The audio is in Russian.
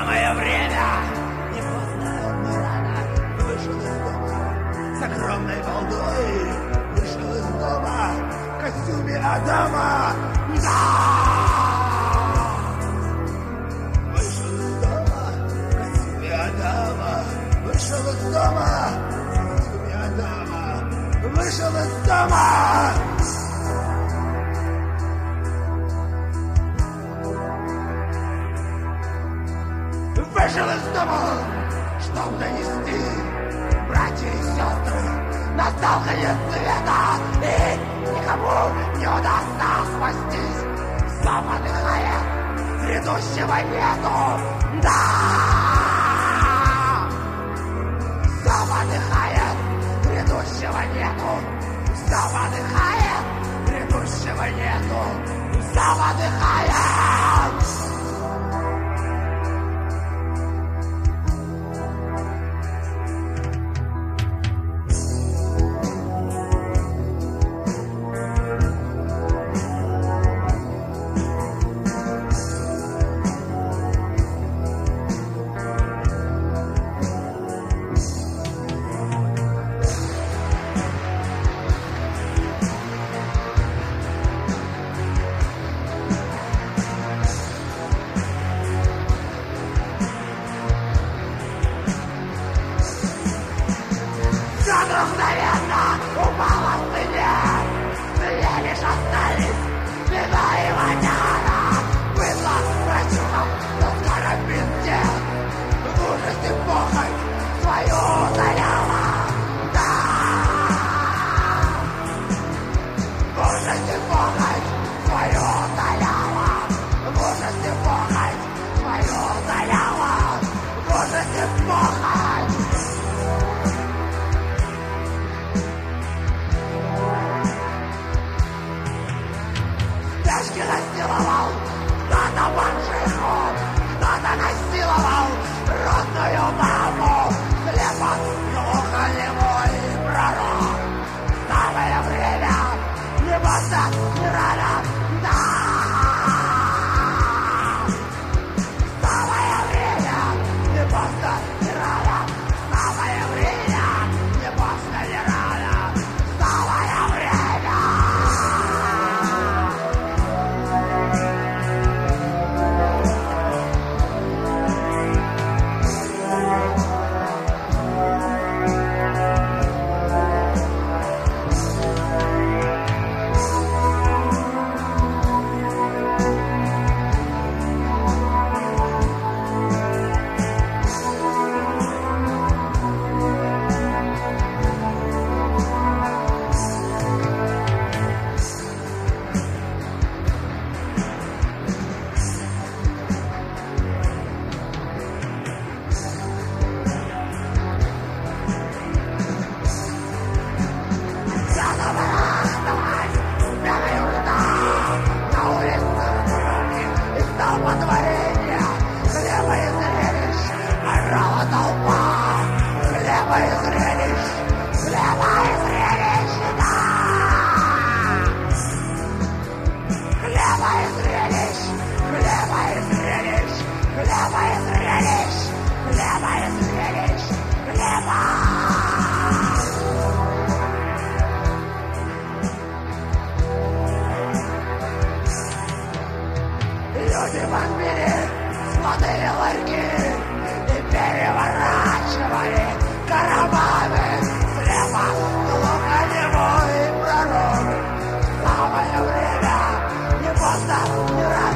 Самое время! Не поздно, не рано. Вышел из дома с огромной балдой. Вышел из дома в костюме Адама. Да! Вышел из дома в костюме Адама. Вышел из дома в костюме Адама. Вышел из дома! Вышел из дома, чтоб донести, братья и сестры, настал конец света, и никому не удастся спастись. Все подыхает, грядущего нету, да! Все подыхает, грядущего нету, все подыхает, грядущего нету, все подыхает! Мгновенно упала в цене лишь остались вина и водяра. Быдло прочухал, но скоро пиздец. В ужасе похоть свою заляла. Да! В ужасе похоть свою заляла. В ужасе похоть свою заляла. В ужасе похоть. Насиловал, кто-то бомжиху, кто-то насиловал родную маму. Слепо, глухонемой пророк. Самое время, не поздно, не рано, да! Самое время, не поздно, не рано. Самое время, не поздно, не рано. Самое время! Люди в мире смотрели ларьки и переворачивали коробами. Слепо, глухонемой пророк. Самое время, не поздно, не рано.